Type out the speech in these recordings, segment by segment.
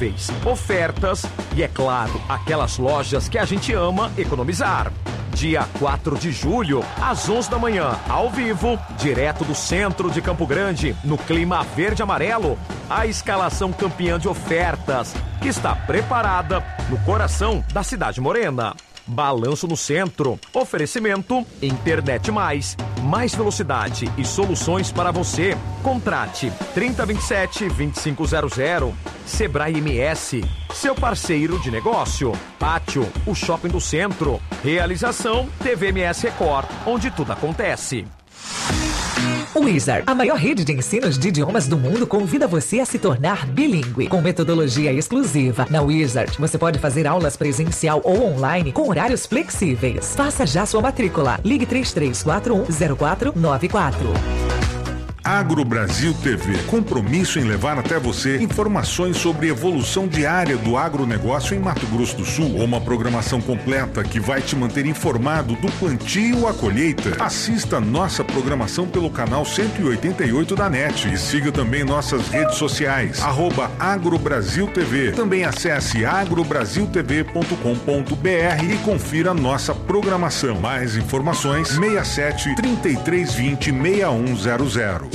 combustíveis, ofertas e, é claro, aquelas lojas que a gente ama economizar. Dia 4 de julho, às 11 da manhã, ao vivo, direto do centro de Campo Grande, no clima verde-amarelo, a escalação campeã de ofertas, que está preparada no coração da cidade morena. Balanço no centro, oferecimento, internet mais velocidade e soluções para você. Contrate 3027-2500. Sebrae MS, seu parceiro de negócio. Pátio, o shopping do centro. Realização TVMS Record, onde tudo acontece. Wizard, a maior rede de ensinos de idiomas do mundo, convida você a se tornar bilíngue. Com metodologia exclusiva, na Wizard, você pode fazer aulas presencial ou online com horários flexíveis. Faça já sua matrícula. Ligue 3341-0494. Agro Brasil TV, compromisso em levar até você informações sobre evolução diária do agronegócio em Mato Grosso do Sul, uma programação completa que vai te manter informado do plantio à colheita. Assista nossa programação pelo canal 188 da NET e siga também nossas redes sociais, @AgroBrasilTV. Também acesse agrobrasiltv.com.br e confira nossa programação. Mais informações 67 3320 6100.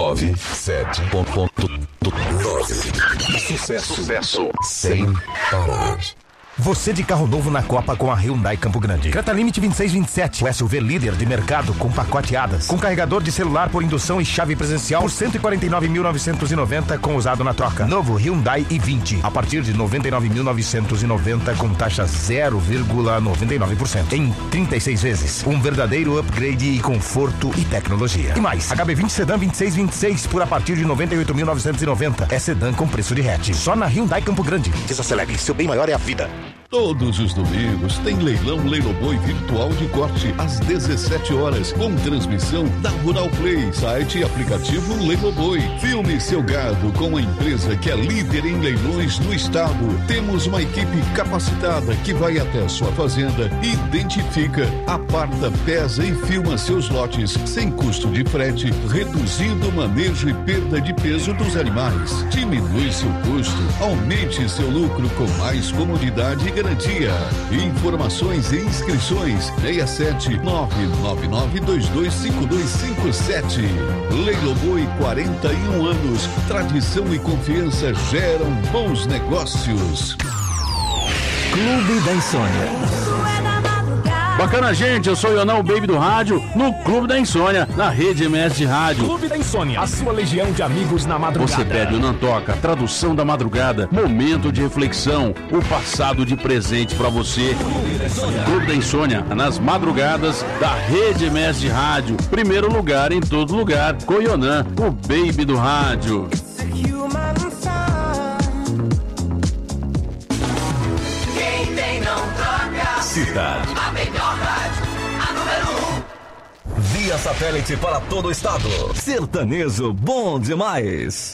97.9. Sucesso sem parar. Você de carro novo na Copa com a Hyundai Campo Grande. Creta Limite 2627, o SUV líder de mercado com pacoteadas, com carregador de celular por indução e chave presencial por 149.990 com usado na troca. Novo Hyundai i20 a partir de 99.990 com taxa 0,99% em 36 vezes. Um verdadeiro upgrade e conforto e tecnologia. E mais, HB20 Sedan 2626 por a partir de 98.990. É sedã com preço de hatch. Só na Hyundai Campo Grande. Desacelere, seu bem maior é a vida. Todos os domingos tem leilão Leiloboi virtual de corte às 17 horas, com transmissão da Rural Play, site e aplicativo Leiloboi. Filme seu gado com a empresa que é líder em leilões no estado. Temos uma equipe capacitada que vai até a sua fazenda, identifica, aparta, pesa e filma seus lotes sem custo de frete, reduzindo o manejo e perda de peso dos animais. Diminui seu custo, aumente seu lucro com mais comodidade e garantia. Informações e inscrições 67 999225257. Leiloboi, 41 anos. Tradição e confiança geram bons negócios. Clube da Insônia. Bacana, gente, eu sou o Ionão, o Baby do Rádio, no Clube da Insônia, na Rede MS de Rádio. Clube da Insônia, a sua legião de amigos na madrugada. Você pede o Nantoca, tradução da madrugada, momento de reflexão, o passado de presente pra você. Clube da Insônia, nas madrugadas da Rede MS de Rádio. Primeiro lugar em todo lugar, com o Ionan, o Baby do Rádio. Quem tem não troca. Cidade. A melhor rádio, a número 1. Via satélite para todo o estado. Sertanejo bom demais.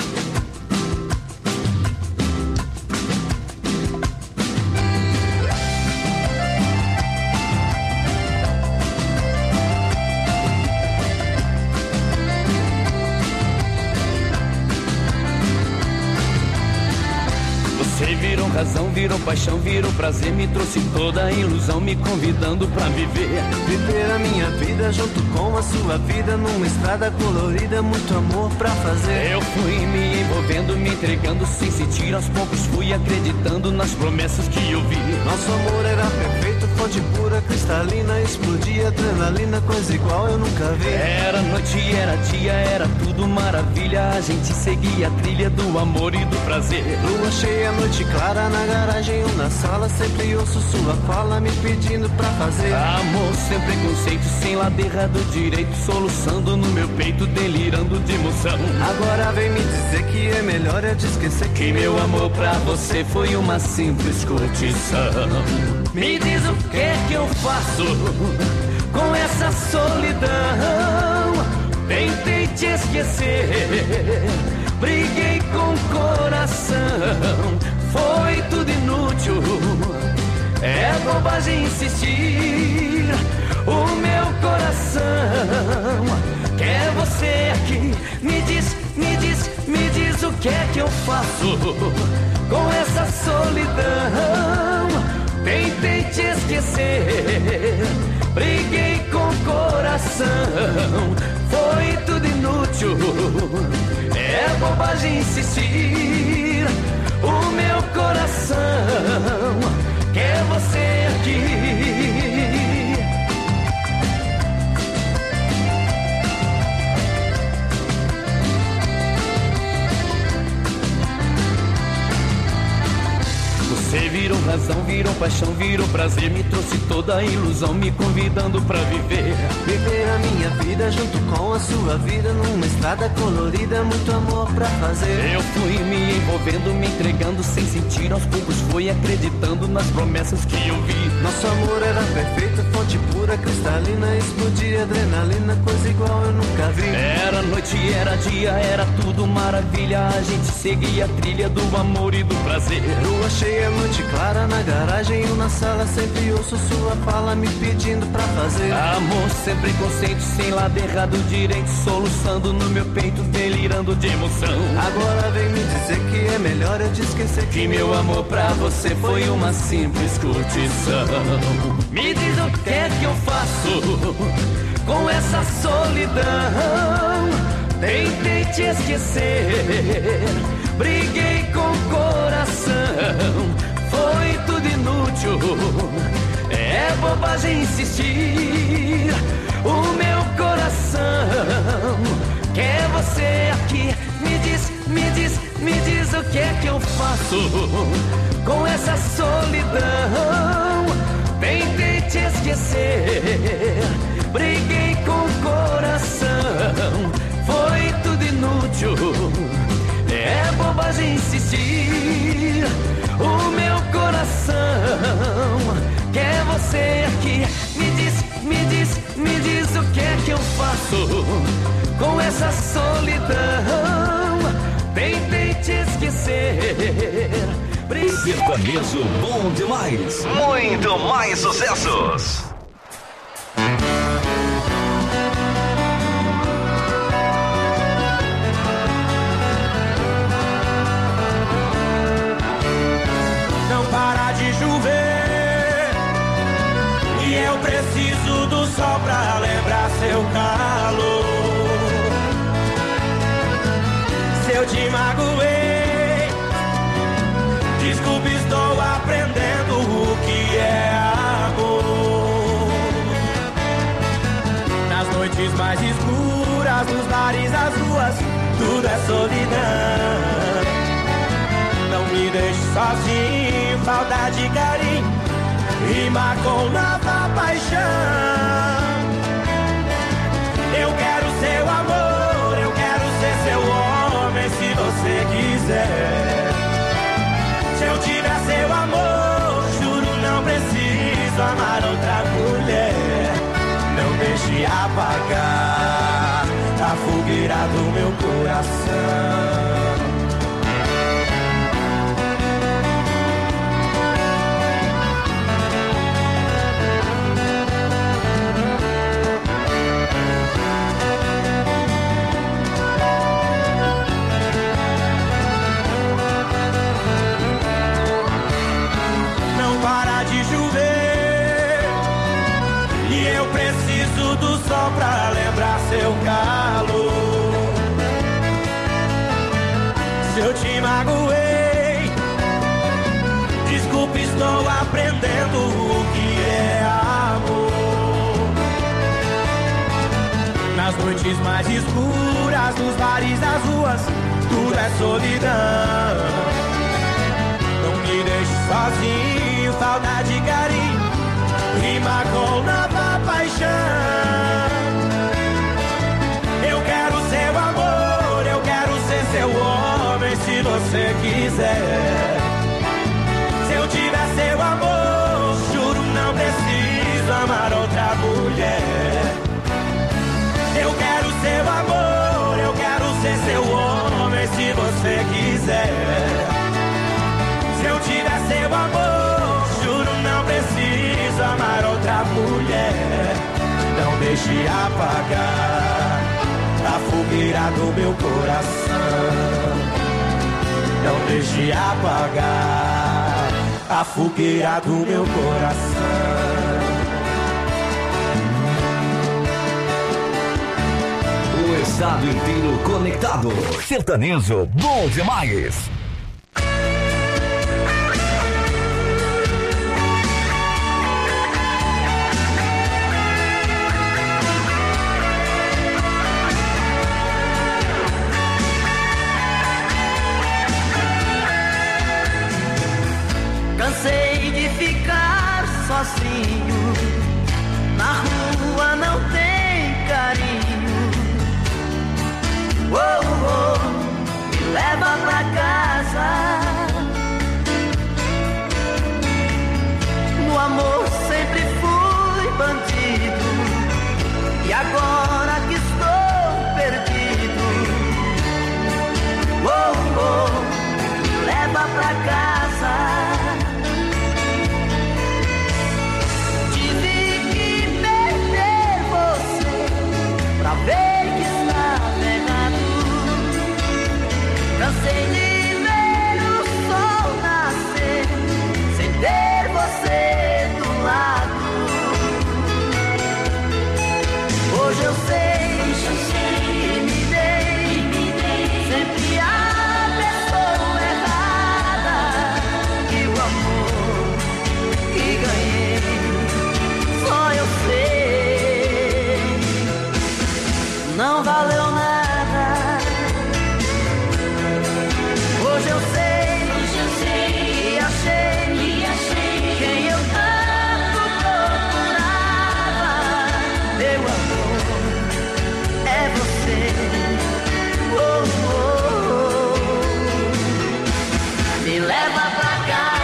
Virou razão, virou paixão, virou prazer, me trouxe toda a ilusão, me convidando pra viver. Viver a minha vida junto com a sua vida, numa estrada colorida, muito amor pra fazer. Eu fui me envolvendo, me entregando sem sentir, aos poucos fui acreditando nas promessas que eu vi. Nosso amor era perfeito, fonte pura, cristalina, explodia adrenalina, coisa igual eu nunca vi. Era noite, era dia, era tudo maravilha, a gente seguia a trilha do amor e do prazer. Lua cheia, noite clara, na garagem ou na sala, sempre ouço sua fala me pedindo pra fazer. Amor sem preconceito, sem lado errado direito, soluçando no meu peito, delirando de emoção. Agora vem me dizer que é melhor eu te esquecer, que meu amor pra você foi uma simples curtição. Me diz o que é que eu faço com essa solidão. Tentei te esquecer, briguei com o coração, foi tudo inútil, é bobagem insistir. O meu coração quer você aqui. Me diz o que é que eu faço com solidão. Tentei te esquecer, briguei com o coração. Foi tudo inútil, é bobagem insistir. O meu coração quer você aqui. Você virou razão, virou paixão, virou prazer. Me trouxe toda a ilusão, me convidando pra viver. Viver a minha vida junto com a sua vida, numa estrada colorida, muito amor pra fazer. Eu fui me envolvendo, me entregando sem sentir. Aos poucos fui acreditando nas promessas que eu vi. Nosso amor era perfeito, fonte pura, cristalina. Explodia adrenalina, coisa igual eu nunca vi. Era noite, era dia, era tudo maravilha. A gente seguia a trilha do amor e do prazer. Lua cheia, noite clara na garagem, eu na sala sempre ouço sua fala me pedindo pra fazer. Amor sem preconceito, sem lado errado, direito, soluçando no meu peito, delirando de emoção. Agora vem me dizer que é melhor eu te esquecer, que meu amor pra você foi uma simples curtição. Me diz o que é que eu faço com essa solidão. Tentei te esquecer, briguei com o coração. Foi tudo inútil, é bobagem insistir. O meu coração quer você aqui. Me diz o que é que eu faço com essa solidão. Tentei te esquecer, briguei com o coração. Foi tudo inútil, é bobagem insistir. O meu coração quer você aqui. Me diz o que é que eu faço com essa solidão. Tentei te esquecer. Sertanejo bom demais. Muito mais sucessos. Para de chover e eu preciso do sol pra lembrar seu calor. Se eu te magoei, desculpe, estou aprendendo o que é amor. Nas noites mais escuras, nos bares, as ruas, tudo é solidão. Não me deixe sozinho, falta de carinho, rima com nova paixão. Eu quero seu amor, eu quero ser seu homem, se você quiser. Se eu tiver seu amor, juro não preciso amar outra mulher. Não deixe apagar a fogueira do meu coração. Só pra lembrar seu calor. Se eu te magoei, desculpe, estou aprendendo o que é amor. Nas noites mais escuras, nos bares, nas ruas, tudo é solidão. Não me deixe sozinho, falta de carinho, rima com nova paixão. Eu quero seu amor, eu quero ser seu homem, se você quiser. Se eu tiver seu amor, juro não preciso amar outra mulher. Eu quero seu amor, eu quero ser seu homem, se você quiser. Se eu tiver seu amor, juro não preciso amar outra mulher. Não deixe apagar a fogueira do meu coração. Não deixe apagar a fogueira do meu coração. O estado inteiro conectado. Sertanejo bom demais. Cansei de ficar sozinho, na rua não tem carinho. Oh, oh, me leva pra casa. No amor sempre fui bandido, e agora que estou perdido. Oh, oh, me leva pra casa. Pra ver que está errado. Cansei de ver o sol nascer sem ter você do lado. Hoje eu sei que me dei sempre a pessoa errada. E o amor que ganhei só eu sei. Não valeu nada. Hoje eu sei e achei quem eu tanto procurava. Meu amor, é você. Oh, oh, oh. Me leva pra casa.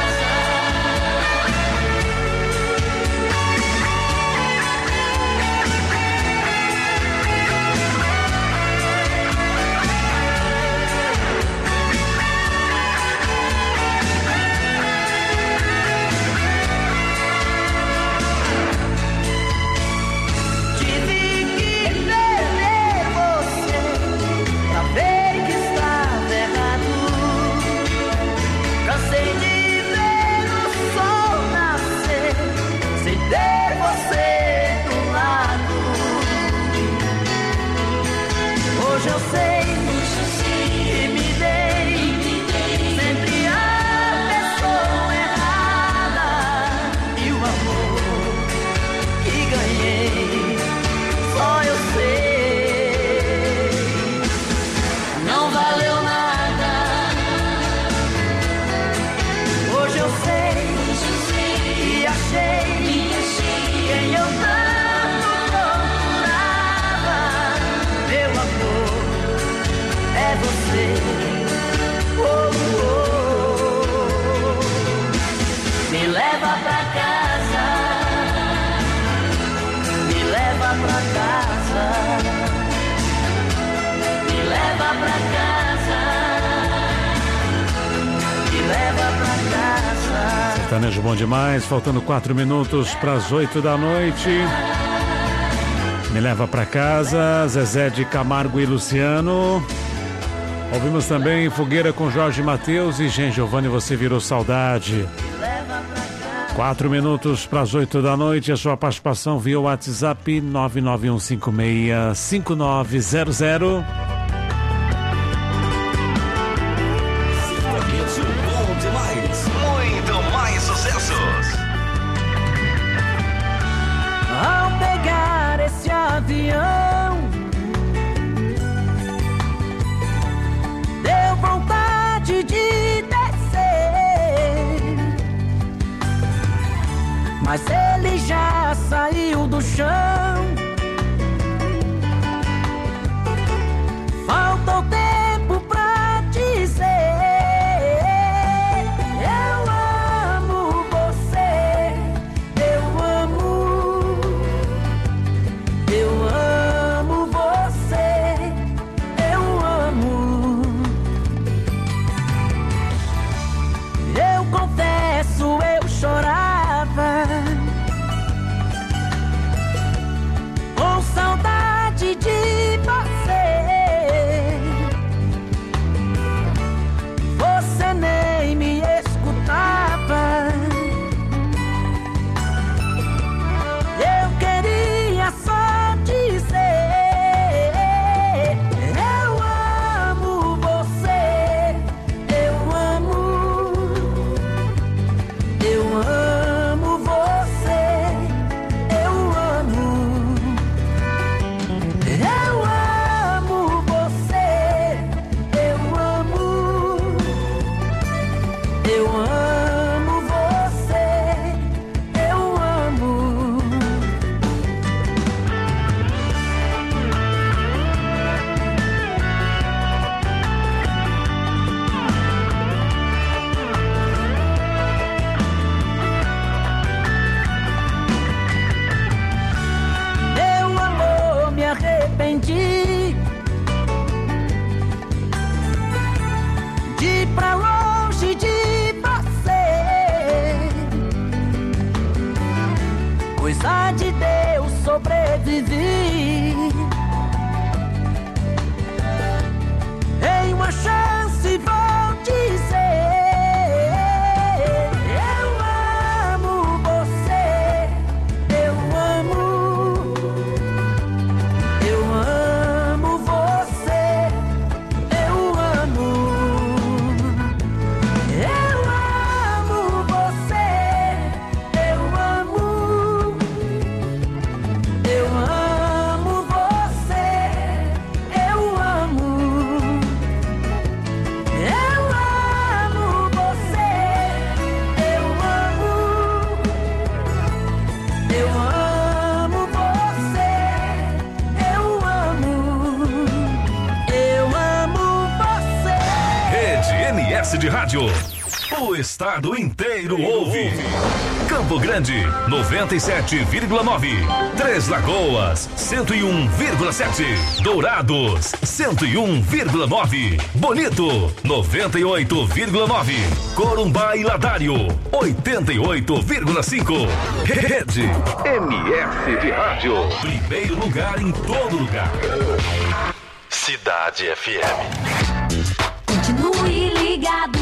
Hoje eu sei que me dei sempre a pessoa errada. E o amor que ganhei só eu sei. Não valeu nada. Hoje eu sei e achei quem eu tanto procurava. Meu amor, é você. Oh, oh, oh. Me leva pra casa. Me leva pra casa. Me leva pra casa. Me leva pra casa. Sertanejo bom demais, faltando 4 minutos para as 8 da noite. Me leva pra casa, Zezé de Camargo e Luciano. Ouvimos também Fogueira com Jorge Mateus e Gen Giovanni, Você Virou Saudade. 4 minutos para as 8 da noite, a sua participação via WhatsApp 991565900. Bom demais. Muito mais sucessos. Ao pegar esse avião, deu vontade de descer, mas ele já saiu do chão. Faltou tempo pra dizer: eu amo você, eu amo você, eu amo. Eu confesso, eu chorava Eu amo você, eu amo. Meu amor, me arrependi de ir pra longe de você. Coisa de Deus, sobrevivi. Em uma chance vou dizer: eu amo você, eu amo. Eu amo você, eu amo. Eu amo você, eu amo. Eu amo você, eu amo. Eu amo você, eu amo. Eu amo você, eu amo. Eu amo você. Rede MS de Rádio. O estado inteiro ouve. Campo Grande, 97,9. Três Lagoas, 101,7. Dourados, 101,9. Bonito, 98,9. Corumbá e Ladário, 88,5. Rede MS de Rádio. Primeiro lugar em todo lugar. Cidade FM. Continue ligado.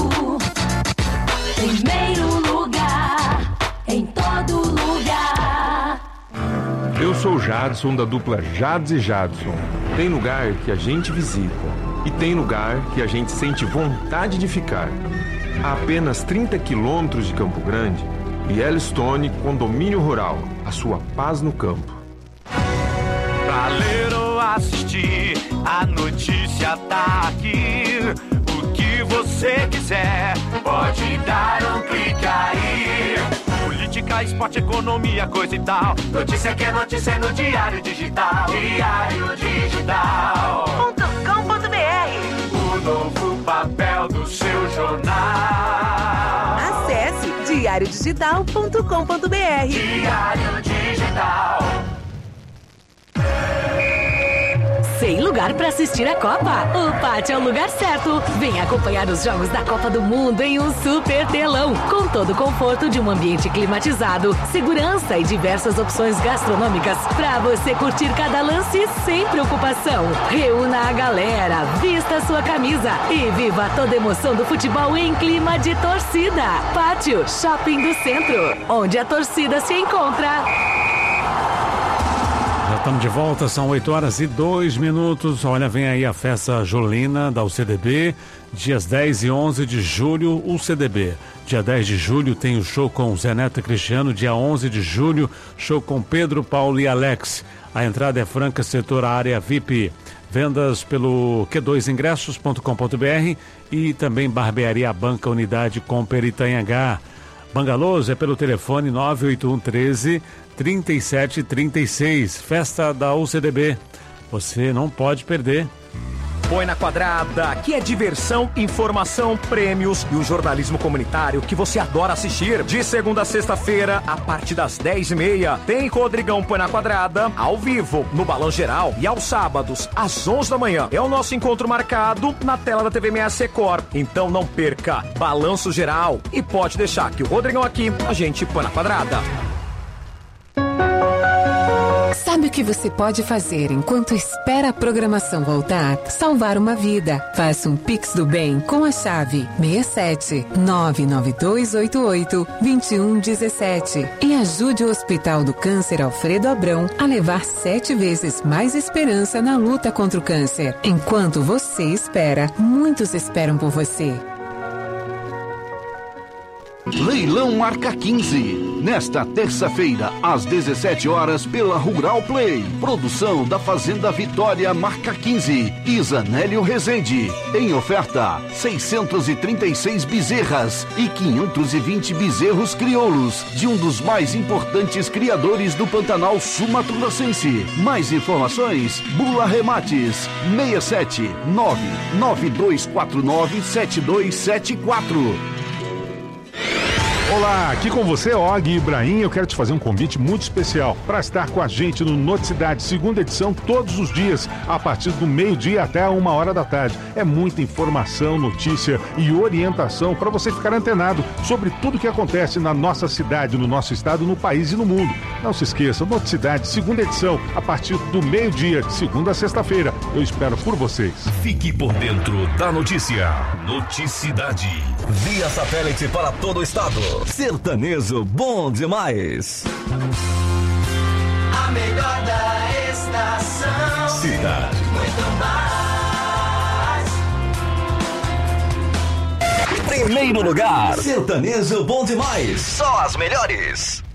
Primeiro lugar, em todo lugar. Eu sou o Jadson, da dupla Jads e Jadson. Tem lugar que a gente visita e tem lugar que a gente sente vontade de ficar. A apenas 30 quilômetros de Campo Grande, Yellowstone Condomínio Rural, a sua paz no campo. Pra ler ou assistir, a notícia tá aqui. O que você quiser, pode dar um clique aí. Política, esporte, economia, coisa e tal. Notícia que é notícia no Diário Digital. Diário Digital.com.br. O novo papel do seu jornal. Acesse diariodigital.com.br. Diário Digital. Sem lugar para assistir a Copa? O Pátio é o lugar certo. Venha acompanhar os jogos da Copa do Mundo em um super telão, com todo o conforto de um ambiente climatizado, segurança e diversas opções gastronômicas para você curtir cada lance sem preocupação. Reúna a galera, vista sua camisa e viva toda a emoção do futebol em clima de torcida. Pátio Shopping do Centro, onde a torcida se encontra. Já estamos de volta, são 8h02. Olha, vem aí a festa julina da UCDB, dias 10 e 11 de julho, UCDB. Dia 10 de julho tem o show com Zé Neto e Cristiano, dia 11 de julho, show com Pedro, Paulo e Alex. A entrada é franca, setor área VIP. Vendas pelo q2ingressos.com.br e também Barbearia Banca Unidade Comper Itanhangá. Bangalôs é pelo telefone 981 13 3736. Festa da UCDB. Você não pode perder. Põe na Quadrada, que é diversão, informação, prêmios e o jornalismo comunitário que você adora assistir. De segunda a sexta-feira, a partir das 10h30, tem Rodrigão Põe na Quadrada, ao vivo, no Balão Geral, e aos sábados, às 11 da manhã. É o nosso encontro marcado na tela da TV MS Record. Então não perca, Balanço Geral. E pode deixar que o Rodrigão aqui, a gente põe na Quadrada. Sabe o que você pode fazer enquanto espera a programação voltar? Salvar uma vida. Faça um Pix do Bem com a chave 67 99288 2117 e ajude o Hospital do Câncer Alfredo Abrão a levar 7 vezes mais esperança na luta contra o câncer. Enquanto você espera, muitos esperam por você. Leilão Marca 15. nesta terça-feira, às 17 horas, pela Rural Play. Produção da Fazenda Vitória, marca 15, Isanélio Rezende. Em oferta, 636 bezerras e 520 bezerros crioulos, de um dos mais importantes criadores do Pantanal Sul-Mato-Grossense. Mais informações, Bula Remates, 67 99249 7274. Olá, aqui com você, Og Ibrahim. Eu quero te fazer um convite muito especial para estar com a gente no Noticidade, segunda edição, todos os dias, a partir do meio-dia até 1h da tarde. É muita informação, notícia e orientação para você ficar antenado sobre tudo que acontece na nossa cidade, no nosso estado, no país e no mundo. Não se esqueça, Noticidade, segunda edição, a partir do meio-dia, de segunda a sexta-feira. Eu espero por vocês. Fique por dentro da notícia. Noticidade. Via satélite para todo o estado. Sertanejo bom demais. A melhor da estação. Cidade. Muito mais. Primeiro lugar. Sertanejo bom demais. Só as melhores.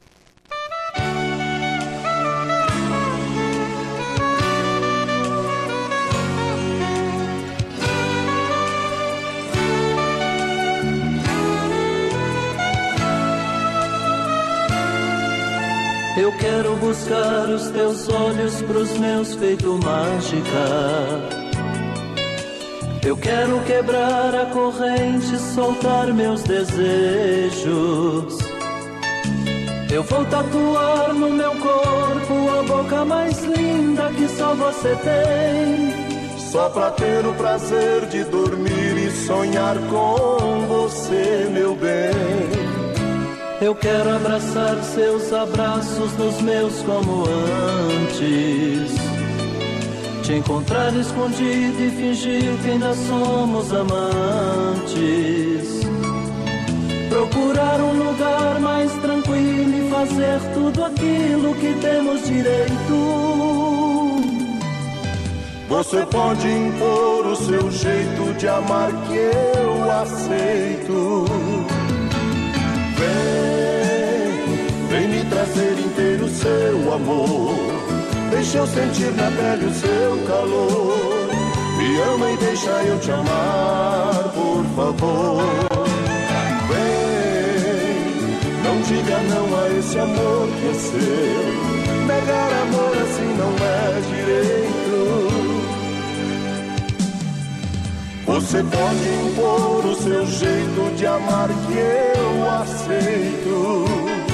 Eu quero buscar os teus olhos pros meus feito mágica. Eu quero quebrar a corrente, soltar meus desejos. Eu vou tatuar no meu corpo a boca mais linda que só você tem. Só pra ter o prazer de dormir e sonhar com você, meu bem. Eu quero abraçar seus abraços nos meus como antes. Te encontrar escondido e fingir que ainda somos amantes. Procurar um lugar mais tranquilo e fazer tudo aquilo que temos direito. Você pode impor o seu jeito de amar que eu aceito. Vem me trazer inteiro seu amor. Deixa eu sentir na pele o seu calor. Me ama e deixa eu te amar, por favor. Vem, não diga não a esse amor que é seu. Negar amor assim não é direito. Você pode impor o seu jeito de amar que eu aceito.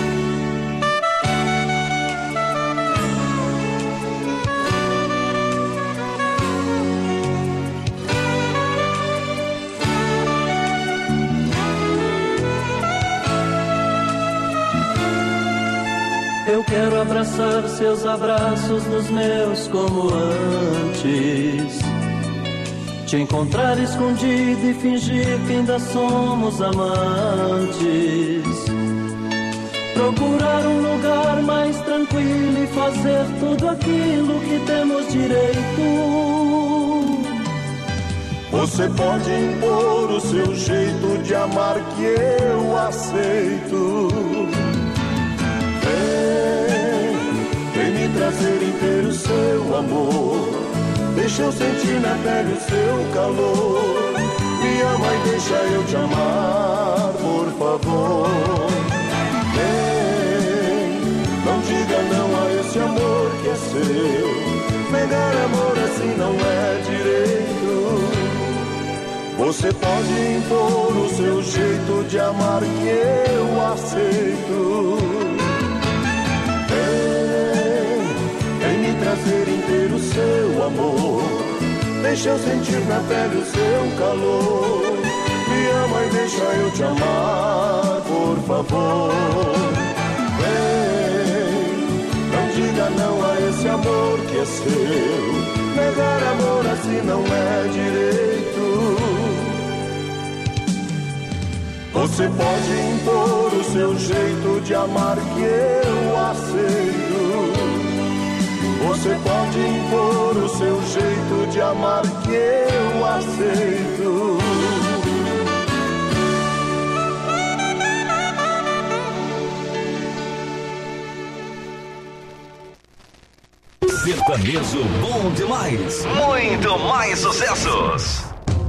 Eu quero abraçar seus abraços nos meus como antes. Te encontrar escondido e fingir que ainda somos amantes. Procurar um lugar mais tranquilo e fazer tudo aquilo que temos direito. Você pode impor o seu jeito de amar que eu aceito. Vem me trazer inteiro seu amor. Deixa eu sentir na pele o seu calor. Me ama e deixa eu te amar, por favor. Vem, não diga não a esse amor que é seu. Negar amor assim não é direito. Você pode impor o seu jeito de amar que eu aceito. Vem me trazer inteiro seu amor. Deixa eu sentir na pele o seu calor. Me ama e deixa eu te amar, por favor. Vem, não diga não a esse amor que é seu. Negar amor assim não é direito. Você pode impor o seu jeito de amar que eu aceito. Você pode impor o seu jeito de amar que eu aceito. Sertanejo bom demais. Muito mais sucessos.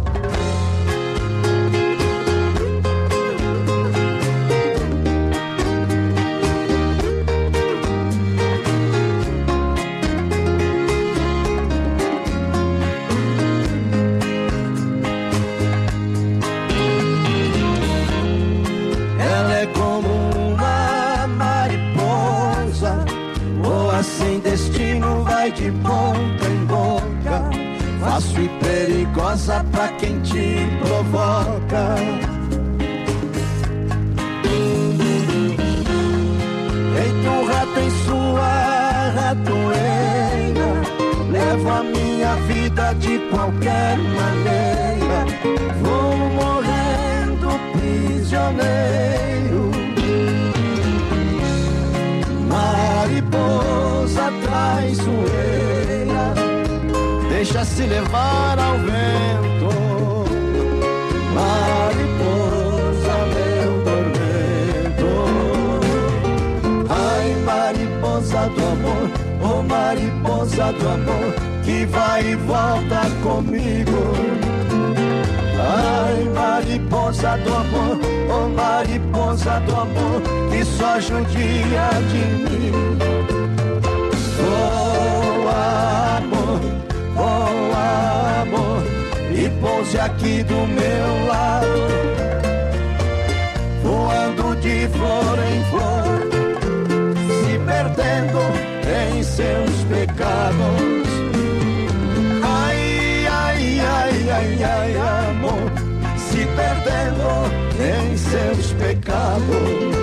Ela é como uma mariposa, voa sem destino, vai de boca em boca, fácil e perigosa pra quem te provoca. Feito um rato em sua ratoeira, levo a minha vida de qualquer maneira, vou morrendo prisioneiro. Mariposa traiçoeira, deixa-se levar ao vento. Mariposa, meu tormento. Ai, mariposa do amor, oh mariposa do amor, que vai e volta comigo. Ai, mariposa do amor, oh mariposa do amor, que só judia de mim. Voa, amor, e pouse aqui do meu lado, voando de flor em flor, se perdendo em seus pecados. Ai, ai, ai, ai, ai, amor, se perdendo em seus pecados.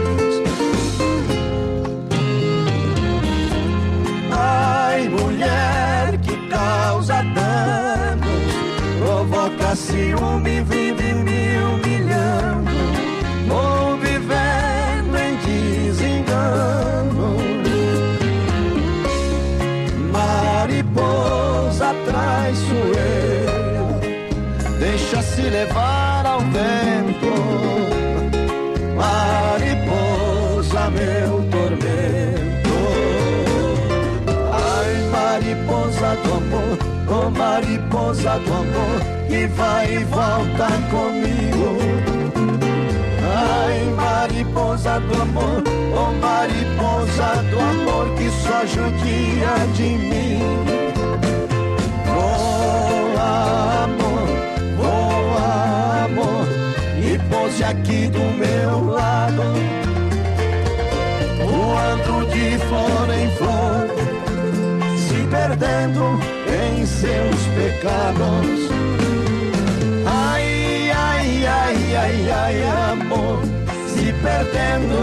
Ai, mulher que causa danos, provoca ciúme, vive me humilhando, vou vivendo em desengano. Mariposa traiçoeira, deixa-se levar ao vento. Mariposa, meu tormento. Ai, mariposa do amor, oh mariposa do amor, que vai e volta comigo. Ai, mariposa do amor, oh mariposa do amor, que só judia de mim. Voa, amor, e pouse aqui do meu lado, voando de flor em flor, se perdendo em seus pecados. Ai, ai, ai, ai, ai, amor, se perdendo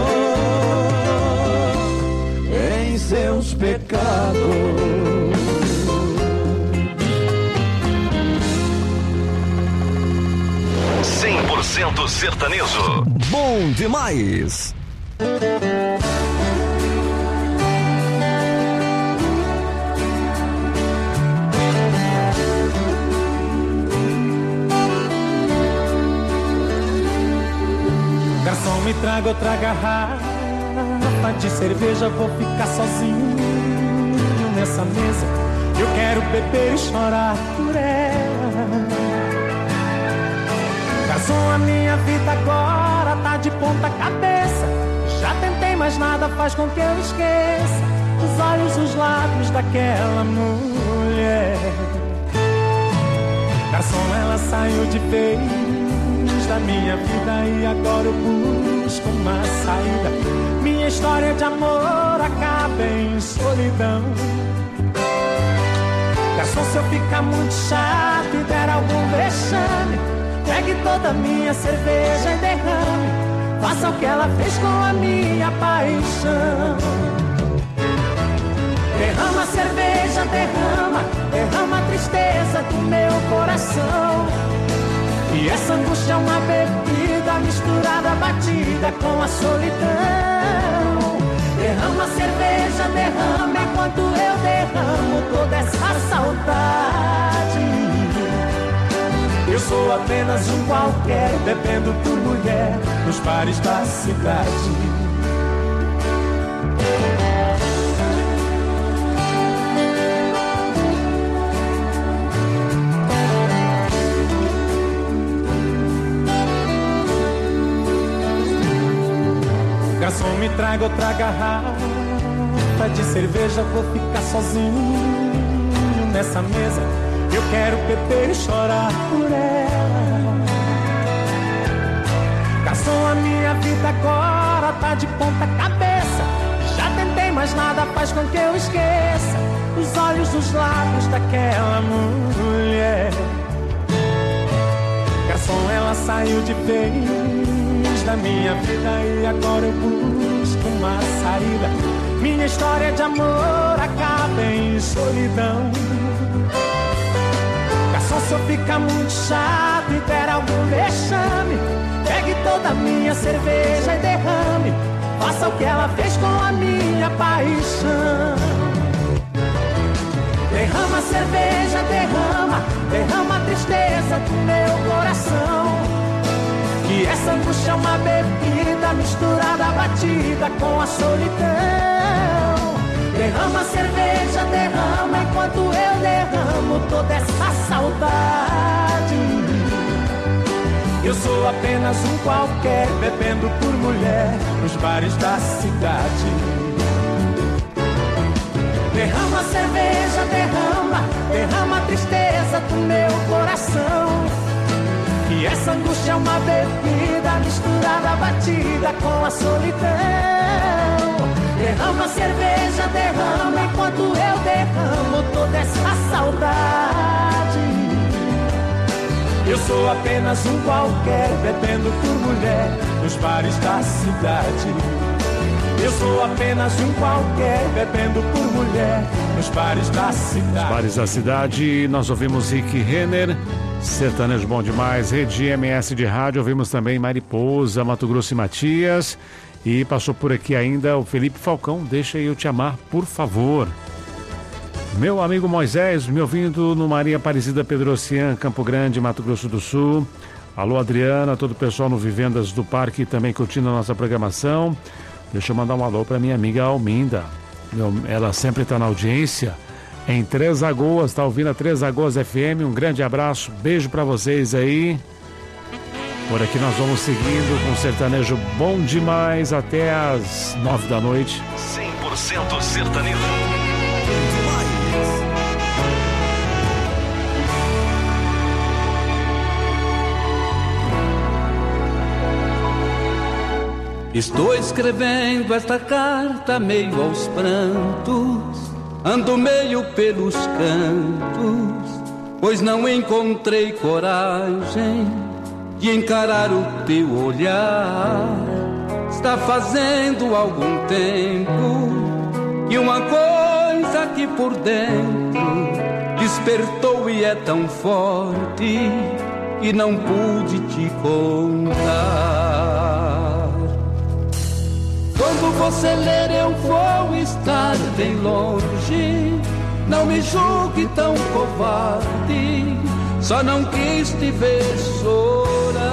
em seus pecados. 100% sertanejo. Bom demais. Garçom, me traga outra garrafa de cerveja, vou ficar sozinho nessa mesa. Eu quero beber e chorar por ela. Garçom, a minha vida agora tá de ponta cabeça. Já tentei, mas nada faz com que eu esqueça os olhos, os lábios daquela mulher. Garçom, ela saiu de vez da minha vida e agora eu busco uma saída. Minha história de amor acaba em solidão. Garçom, se eu ficar muito chato e der algum vexame, pegue toda a minha cerveja e derrame, faça o que ela fez com a minha paixão. Derrama a cerveja, derrama a tristeza do meu coração. E essa angústia é uma bebida misturada, batida com a solidão. Derrama a cerveja, derrama enquanto eu derramo toda essa saudade. Eu sou apenas um qualquer, bebendo por mulher nos bares da cidade. Garçom, me traga outra garrafa de cerveja, vou ficar sozinho nessa mesa. Eu quero beber e chorar por ela. Garçom, a minha vida agora tá de ponta cabeça. Já tentei, mas nada faz com que eu esqueça os olhos, os lábios daquela mulher. Garçom, ela saiu de vez da minha vida e agora eu busco uma saída. Minha história de amor acaba em solidão. Garçom, se eu ficar muito chato e der algum vexame, pegue toda a minha cerveja e derrame. Faça o que ela fez com a minha paixão. Derrama a cerveja, derrama a tristeza do meu coração. Que essa angústia é uma bebida misturada, batida com a solidão. Derrama a cerveja, derrama enquanto eu derramo toda essa saudade. Eu sou apenas um qualquer, bebendo por mulher nos bares da cidade. Derrama a cerveja, derrama a tristeza do meu coração. Que essa angústia é uma bebida misturada, batida com a solidão. Derrama a cerveja, derrama enquanto eu derramo toda essa saudade. Eu sou apenas um qualquer, bebendo por mulher nos bares da cidade. Eu sou apenas um qualquer, bebendo por mulher nos bares da cidade. Nos bares da cidade, nós ouvimos Rick Renner, sertanejo bom demais, Rede MS de rádio, ouvimos também Mariposa, Mato Grosso e Matias. E passou por aqui ainda o Felipe Falcão, Deixa Eu Te Amar, por favor. Meu amigo Moisés, me ouvindo no Maria Aparecida Pedrocian, Campo Grande, Mato Grosso do Sul. Alô, Adriana, todo o pessoal no Vivendas do Parque também curtindo a nossa programação. Deixa eu mandar um alô para minha amiga Alminda. Ela sempre está na audiência. Em Três Lagoas, está ouvindo a Três Lagoas FM. Um grande abraço, beijo para vocês aí. Por aqui nós vamos seguindo com um sertanejo bom demais até às 9 da noite. 100% sertanejo. Estou escrevendo esta carta meio aos prantos, ando meio pelos cantos, pois não encontrei coragem de encarar o teu olhar. Está fazendo algum tempo que uma coisa aqui por dentro despertou e é tão forte que não pude te contar. Quando você ler eu vou estar bem longe, não me julgue tão covarde, só não quis te ver chorar.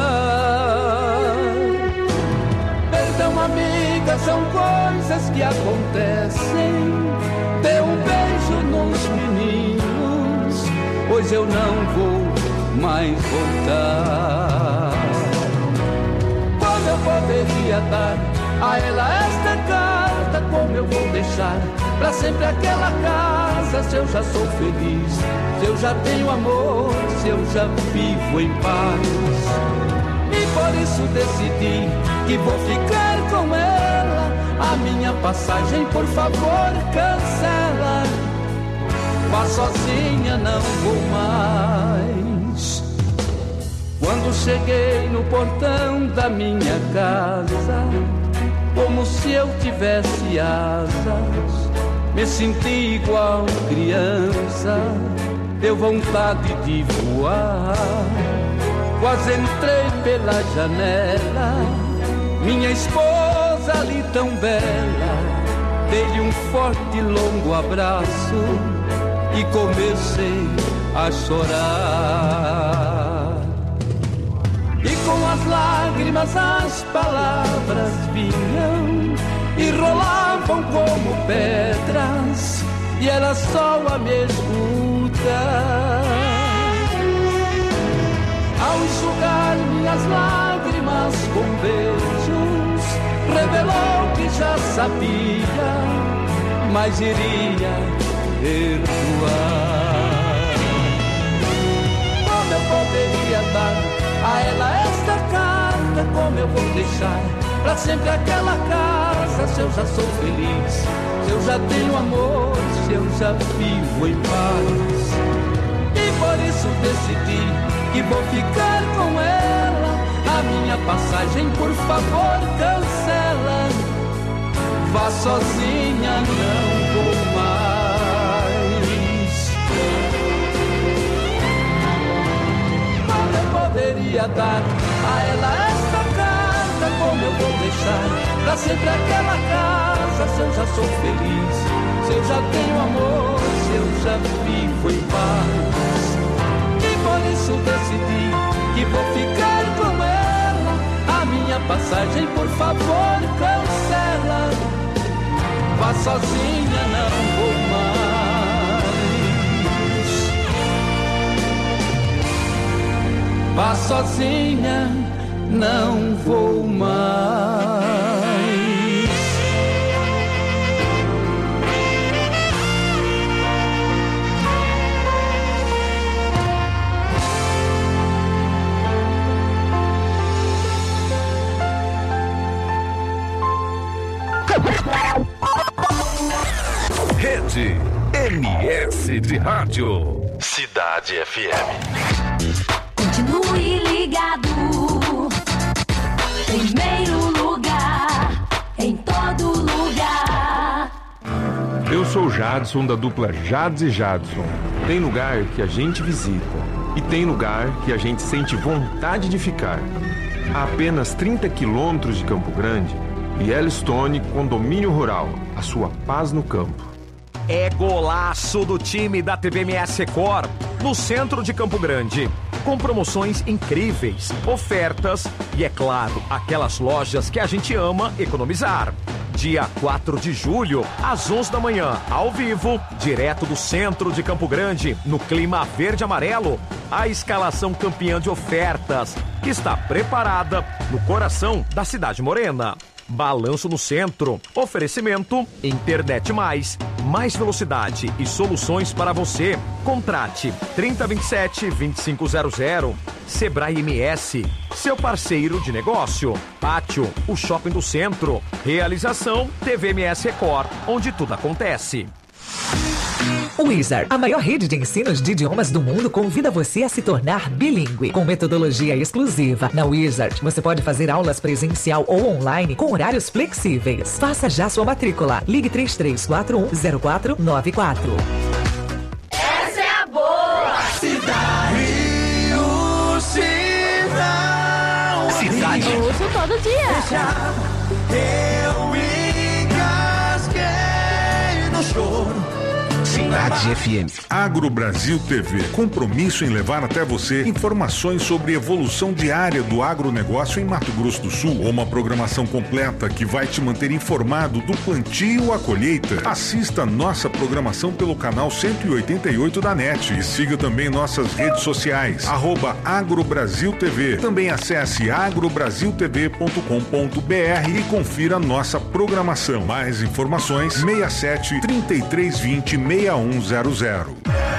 Perdão, amiga, são coisas que acontecem. Dê um beijo nos meninos, pois eu não vou mais voltar. Como eu poderia dar a ela esta carta, como eu vou deixar pra sempre aquela casa, se eu já sou feliz, se eu já tenho amor, se eu já vivo em paz. E por isso decidi que vou ficar com ela. A minha passagem, por favor, cancela. Vá sozinha, não vou mais. Quando cheguei no portão da minha casa, como se eu tivesse asas, me senti igual criança, deu vontade de voar. Quase entrei pela janela, minha esposa ali tão bela, dei-lhe um forte e longo abraço e comecei a chorar. E com as lágrimas as palavras vinham e rolavam como pedras, e ela só a me escutar. Ao enxugar minhas lágrimas com beijos, revelou já sabia, mas iria perdoar. Como eu poderia dar a ela esta carta? Como eu vou deixar pra sempre aquela casa? Se eu já sou feliz, se eu já tenho amor, se eu já vivo em paz. E por isso decidi que vou ficar com ela. A minha passagem, por favor, cancela. Vá sozinha, não vou mais. Como eu poderia dar a ela esta carta? Como eu vou deixar pra sempre aquela casa? Se eu já sou feliz, se eu já tenho amor, se eu já vivo em paz. E por isso decidi que vou ficar com ela. A minha passagem, por favor, cancela. Vá sozinha, não vou mais. Vá sozinha, não vou mais. Rede MS de Rádio. Cidade FM. Continue ligado. Primeiro lugar, em todo lugar. Eu sou Jadson da dupla Jades e Jadson. Tem lugar que a gente visita e tem lugar que a gente sente vontade de ficar. A apenas 30 quilômetros de Campo Grande, Yellowstone Condomínio Rural, a sua paz no campo. É golaço do time da TVMS Record, no centro de Campo Grande. Com promoções incríveis, ofertas e, é claro, aquelas lojas que a gente ama economizar. Dia 4 de julho, às 11 da manhã, ao vivo, direto do centro de Campo Grande, no clima verde-amarelo, a escalação campeã de ofertas, que está preparada no coração da cidade morena. Balanço no centro. Oferecimento Internet Mais velocidade e soluções para você. Contrate 3027-2500. Sebrae MS, seu parceiro de negócio. Pátio, o shopping do centro. Realização TVMS Record, onde tudo acontece. Wizard, a maior rede de ensinos de idiomas do mundo, convida você a se tornar bilíngue. Com metodologia exclusiva, na Wizard você pode fazer aulas presencial ou online com horários flexíveis. Faça já sua matrícula. Ligue 3341-0494. Essa é a boa! Cidade Cidade. Uso todo dia. Eu engasguei no choro. Cidade FM. Agro Brasil TV. Compromisso em levar até você informações sobre evolução diária do agronegócio em Mato Grosso do Sul. Uma programação completa que vai te manter informado do plantio à colheita. Assista nossa programação pelo canal 188 da NET e siga também nossas redes sociais, @AgroBrasilTV. Também acesse agrobrasiltv.com.br e confira nossa programação. Mais informações 67 3320 6100.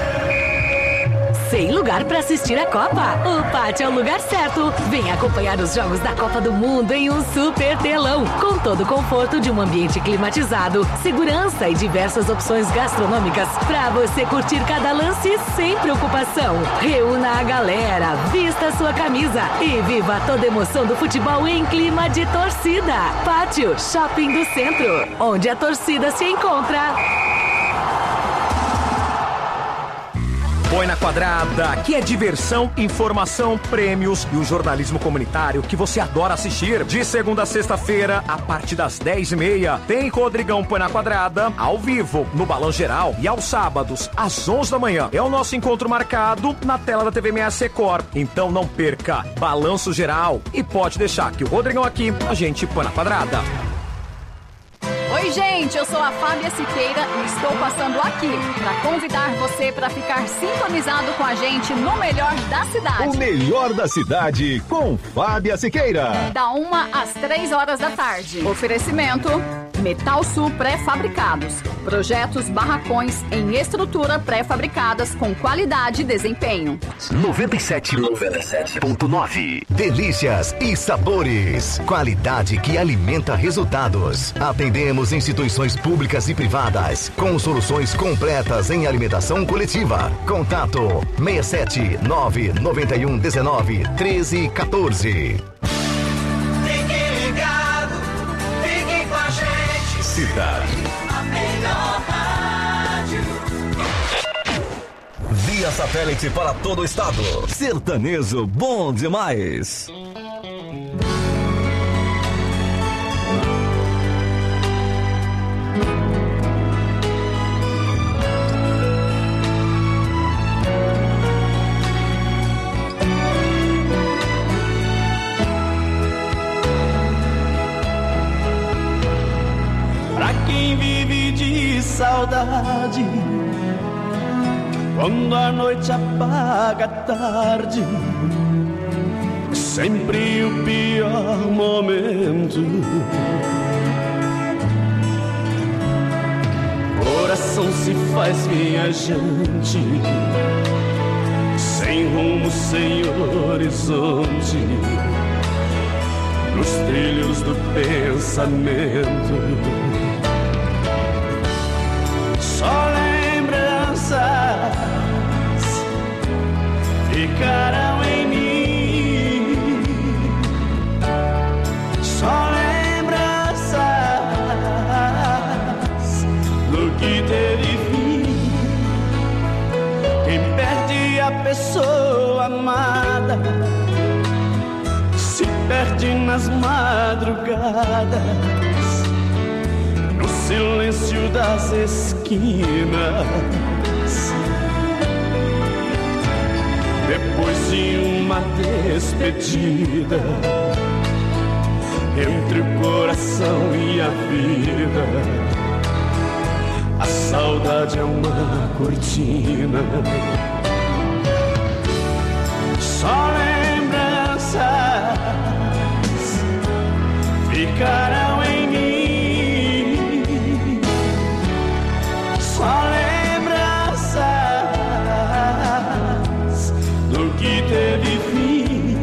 Sem lugar para assistir a Copa? O Pátio é o lugar certo. Venha acompanhar os jogos da Copa do Mundo em um super telão, com todo o conforto de um ambiente climatizado, segurança e diversas opções gastronômicas para você curtir cada lance sem preocupação. Reúna a galera, vista a sua camisa e viva toda a emoção do futebol em clima de torcida. Pátio Shopping do Centro, onde a torcida se encontra. Põe na Quadrada, que é diversão, informação, prêmios e o jornalismo comunitário que você adora assistir. De segunda a sexta-feira, a partir das 10h30, tem Rodrigão Põe na Quadrada, ao vivo, no Balão Geral. E aos sábados, às 11 da manhã, é o nosso encontro marcado na tela da TVMS Record. Então não perca, Balanço Geral. E pode deixar que o Rodrigão aqui, a gente põe na Quadrada. Oi, gente, eu sou a Fábia Siqueira e estou passando aqui para convidar você para ficar sintonizado com a gente no Melhor da Cidade. O Melhor da Cidade com Fábia Siqueira. Da 1 às 3 horas da tarde. Oferecimento Metal Sul Pré-Fabricados. Projetos barracões em estrutura pré-fabricadas com qualidade e desempenho. 97.9. Delícias e sabores. Qualidade que alimenta resultados. Atendemos instituições públicas e privadas com soluções completas em alimentação coletiva. Contato 67 991 19 13 14. Fique ligado, fique com a gente. Cidade. A melhor rádio. Via satélite para todo o estado. Sertanejo bom demais. Pra quem vive de saudade, quando a noite apaga a tarde, sempre o pior momento. Coração se faz viajante, sem rumo, sem horizonte, nos trilhos do pensamento. Só lembranças ficarão em mim. Só lembranças do que teve fim. Quem perde a pessoa amada se perde nas madrugadas, no silêncio das esquinas. Depois de uma despedida, entre o coração e a vida, a saudade é uma cortina. Só lembranças ficarão em mim. Só lembranças do que teve fim.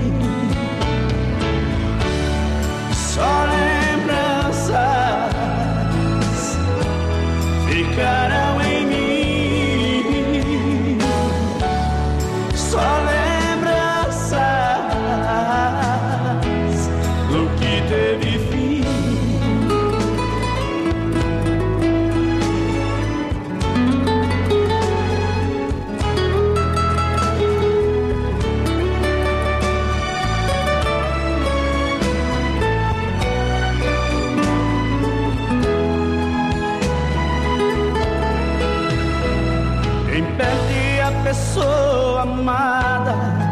Só lembranças ficarão em mim. Só lembranças do que teve fim. Quem perde a pessoa amada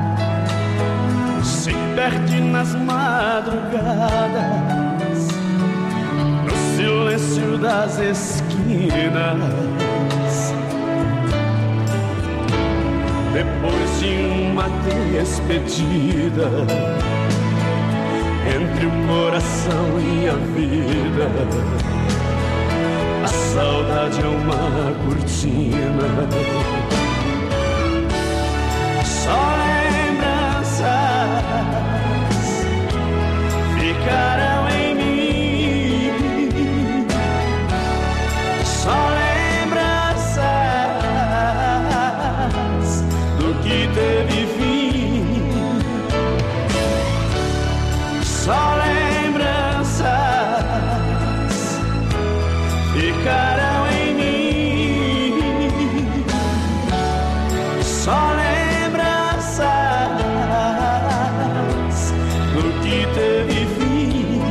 se perde nas madrugadas, no silêncio das esquinas. Depois de uma despedida, entre o coração e a vida, a saudade é uma cortina. Só lembranças ficarão em mim. Só lembranças do que teve fim. Só lembranças ficarão em mim. Só lembranças do que teve fim.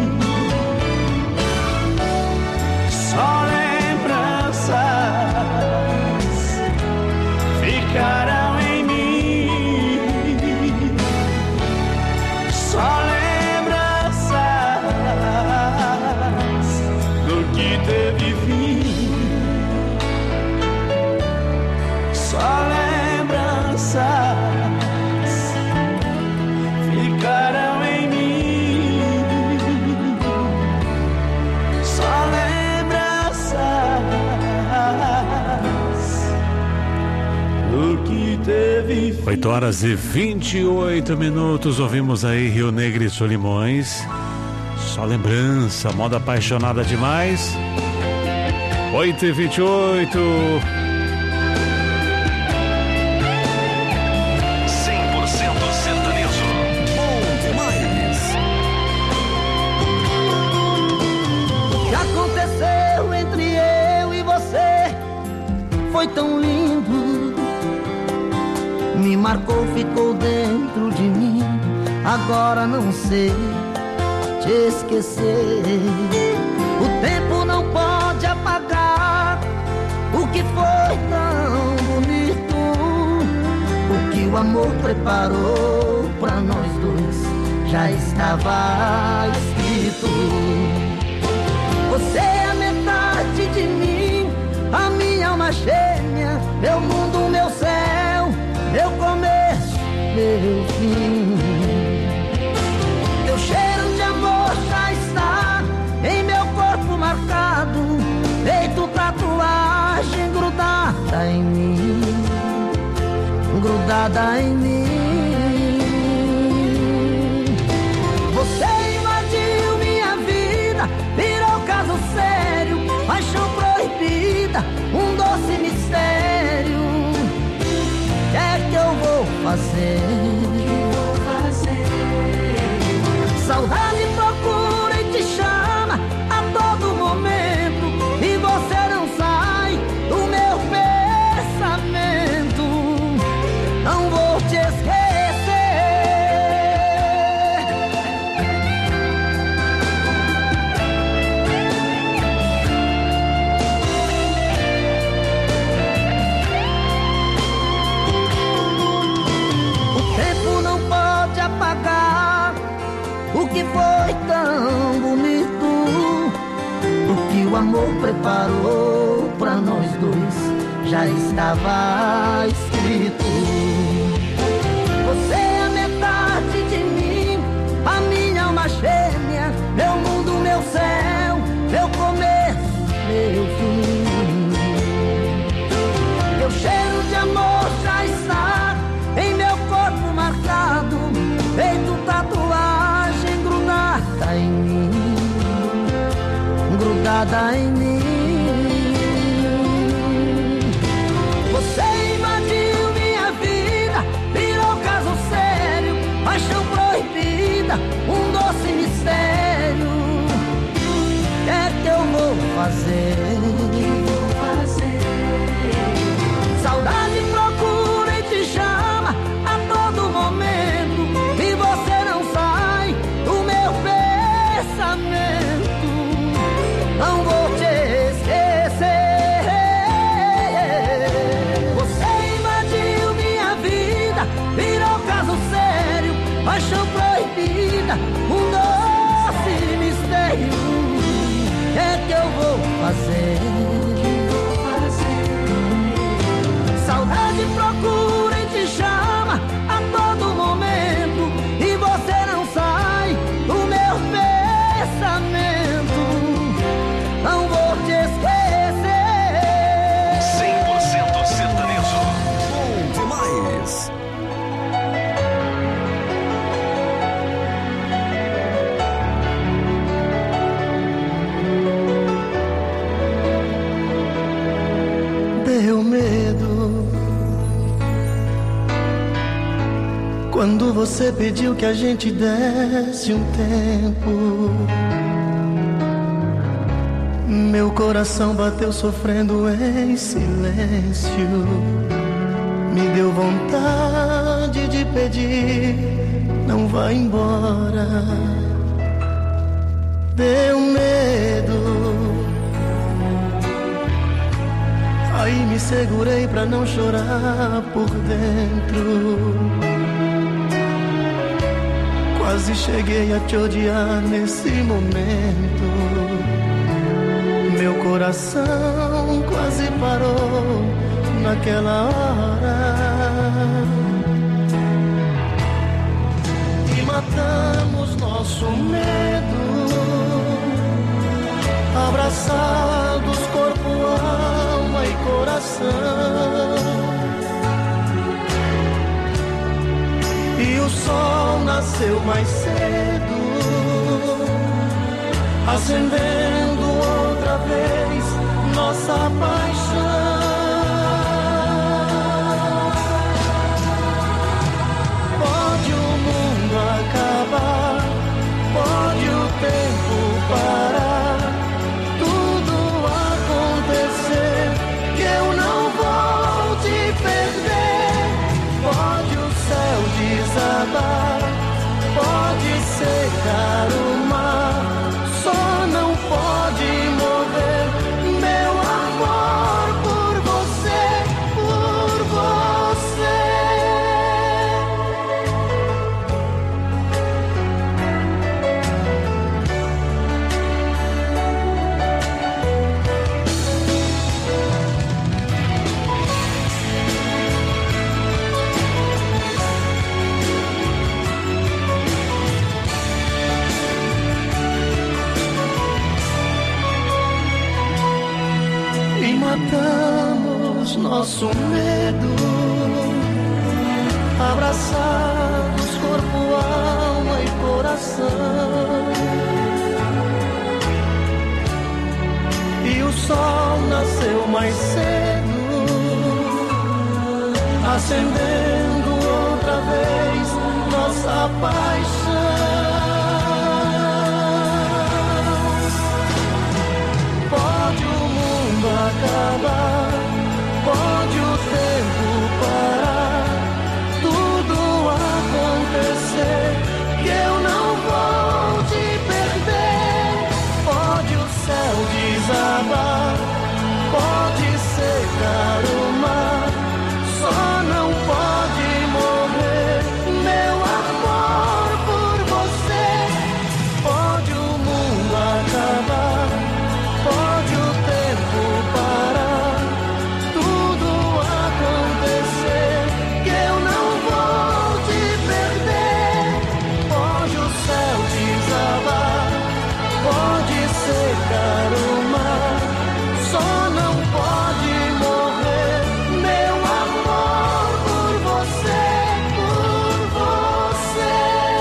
me 8h28, ouvimos aí Rio Negro e Solimões. Só lembrança, moda apaixonada demais. 8h28. 100% sertanejo. Bom demais. O que aconteceu entre eu e você foi tão lindo. Me marcou, ficou dentro de mim. Agora não sei te esquecer. O tempo não pode apagar o que foi tão bonito, o que o amor preparou pra nós dois já estava escrito. Você é a metade de mim, a minha alma gêmea, meu mundo, meu céu, meu começo, meu fim. Teu cheiro de amor já está em meu corpo marcado, feito tatuagem grudada em mim, grudada em mim. Você invadiu minha vida, virou caso sério, paixão proibida, um doce mistério. O que é que eu vou fazer? Saudade procura e te chama a todo momento, e você não sai do meu pensamento. Não vou te o que foi tão bonito, o que o amor preparou pra nós dois já estava escrito. Você é a metade de mim, a minha alma gêmea, meu mundo, meu céu, meu começo, meu fim. Teu cheiro de amor já está em meu corpo marcado, feito tatuagem grudada em mim, grudada em mim. Você invadiu minha vida, virou caso sério, paixão proibida, um doce mistério. O que é que eu vou fazer? Saudade procura e te chama a todo momento, e você não sai do meu pensamento. Não vou te esquecer. Você invadiu minha vida, virou caso sério, paixão proibida, um doce mistério. O que é que eu vou fazer? Saudade procura e te chama a todo momento, e você não sai do meu pensamento. Não vou te esquecer. 100% sertanejo. Bom demais. Deu medo quando você pediu que a gente desse um tempo. Meu coração bateu sofrendo em silêncio. Me deu vontade de pedir, não vá embora. Deu medo, aí me segurei pra não chorar por dentro. Quase cheguei a te odiar nesse momento. Meu coração quase parou naquela hora. E matamos nosso medo, abraçados corpo, alma e coração. nasceu mais cedo, acendendo outra vez nossa paixão. Pode o mundo acabar, pode o tempo parar, tudo acontecer, que eu não vou te perder. Pode o céu desabar, pode secar o mar, só não pode morrer meu amor por você, por você. E matamos nosso medo, abraçados corpo, alma e coração. E o sol nasceu mais cedo, acendendo outra vez nossa paixão. Pode o mundo acabar, pode o tempo parar, tudo acontecer, que eu não vou te perder. Pode o céu desabar, pode secar o mar, só não pode morrer meu amor por você. Pode o mundo acabar, pode o tempo parar, tudo acontecer, que eu não vou te perder. Pode o céu desabar, pode secar o mar, só não pode morrer meu amor por você, por você.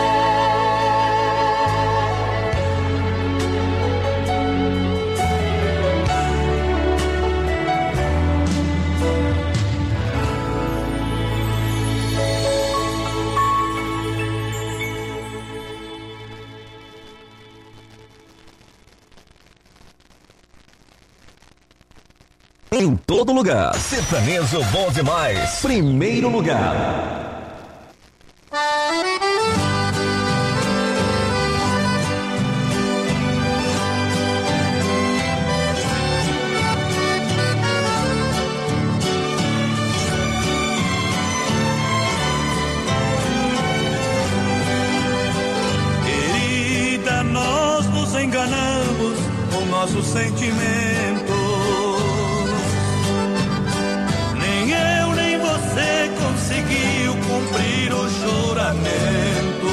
Em todo lugar, sertanejo bom demais. Primeiro lugar. Querida, nós nos enganamos com nossos sentimentos. Nem eu nem você conseguiu cumprir o juramento.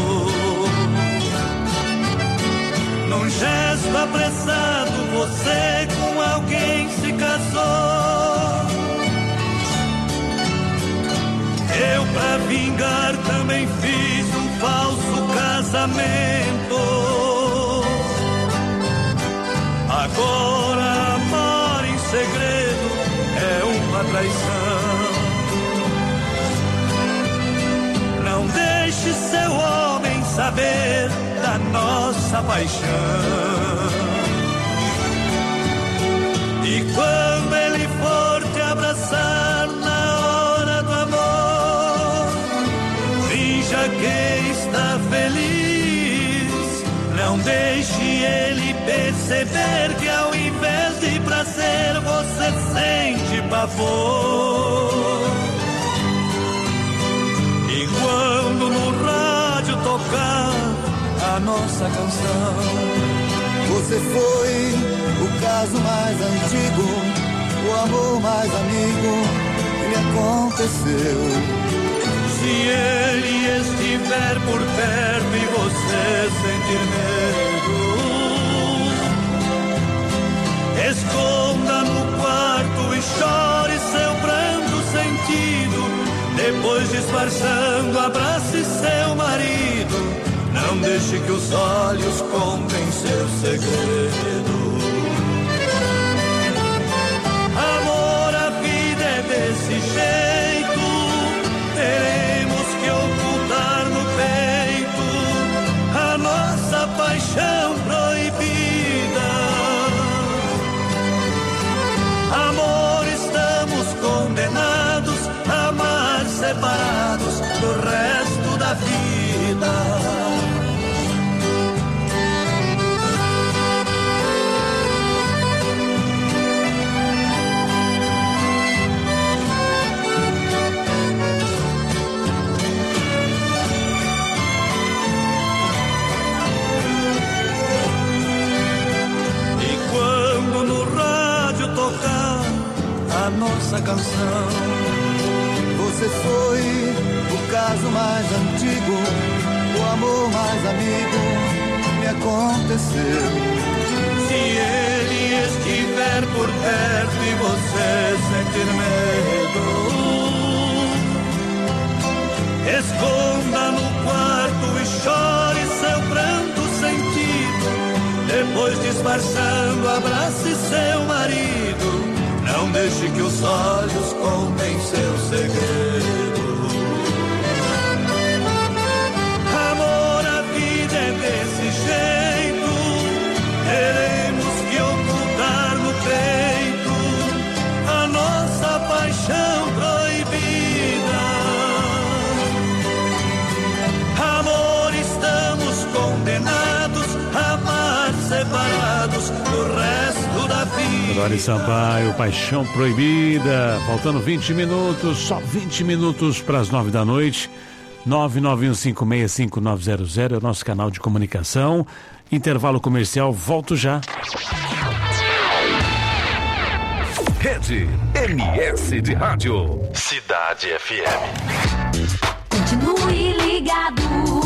Num gesto apressado, você com alguém se casou. Eu, pra vingar, também fiz um falso casamento. Agora amar em segredo é uma traição. Não deixe seu homem saber da nossa paixão. E quando ele for te abraçar na hora do amor, finja que está feliz. Não deixe ele perceber que ao invés de prazer você sente pavor. E quando no rádio tocar a nossa canção, você foi o caso mais antigo, o amor mais amigo que me aconteceu. Se ele estiver por perto e você sentir medo, esconda no quarto e chore seu pranto sentido. Depois, disfarçando, abrace seu marido Não deixe que os olhos contem seu segredo. Amor, a vida é desse jeito. Teremos que ocultar no peito a nossa paixão proibida. Amor, estamos condenados a amar separados do resto da vida. A nossa canção, você foi o caso mais antigo, o amor mais amigo me aconteceu. Se ele estiver por perto e você sentir medo, esconda no quarto e chore seu pranto sentido. Depois, disfarçando, abrace seu marido. Não deixe que os olhos contem seu segredo. Amor, a vida é desse jeito. Teremos que ocultar no peito a nossa paixão proibida. Amor, estamos condenados a amar separados do resto da vida. Dori Sampaio, Paixão Proibida. Faltando 20 minutos, só 20 minutos para as 9 da noite. 991565900 é o nosso canal de comunicação. Intervalo comercial, volto já. Rede MS de Rádio. Cidade FM. Continue ligado.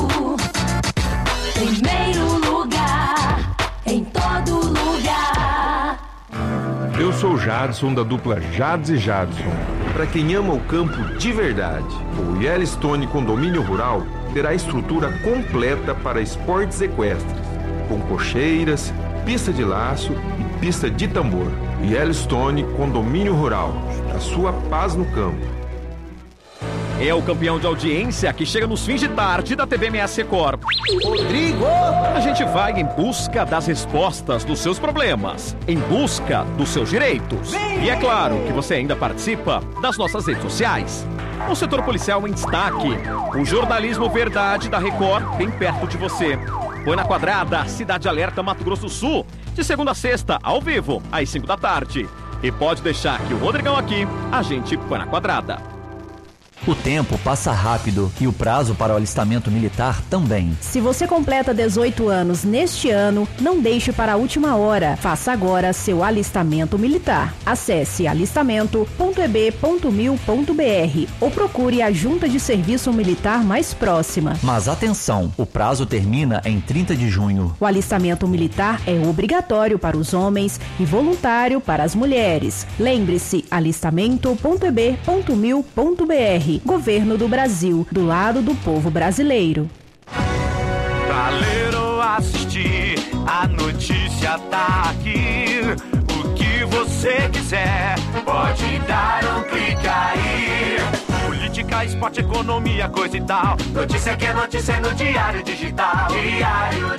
Primeiro lugar, em todo lugar. Eu sou Jadson, da dupla Jades e Jadson. Para quem ama o campo de verdade, o Yellowstone Condomínio Rural terá estrutura completa para esportes equestres, com cocheiras, pista de laço e pista de tambor. Yellowstone Condomínio Rural, a sua paz no campo. É o campeão de audiência que chega nos fins de tarde da TV MS Record. Rodrigo! A gente vai em busca das respostas dos seus problemas, em busca dos seus direitos. E é claro que você ainda participa das nossas redes sociais. O setor policial em destaque, o jornalismo verdade da Record bem perto de você. Põe na quadrada, Cidade Alerta Mato Grosso do Sul, de segunda a sexta, ao vivo, às 5 da tarde. E pode deixar que o Rodrigão aqui, a gente põe na quadrada. O tempo passa rápido e o prazo para o alistamento militar também. Se você completa 18 anos neste ano, não deixe para a última hora. Faça agora seu alistamento militar. Acesse alistamento.eb.mil.br ou procure a junta de serviço militar mais próxima. Mas atenção, o prazo termina em 30 de junho. O alistamento militar é obrigatório para os homens e voluntário para as mulheres. Lembre-se, alistamento.eb.mil.br. Governo do Brasil, do lado do povo brasileiro. Pra ler ou assistir, a notícia tá aqui. O que você quiser, pode dar um clique aí. Política, esporte, economia, coisa e tal. Notícia que é notícia no Diário Digital. Diário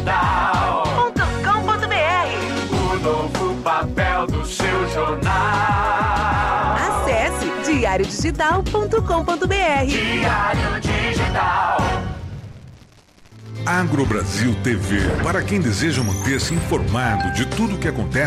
Digital.com.br. O novo papel do seu jornal. Acesse diariodigital.com.br. Diário Digital. Agro Brasil TV, para quem deseja manter-se informado de tudo o que acontece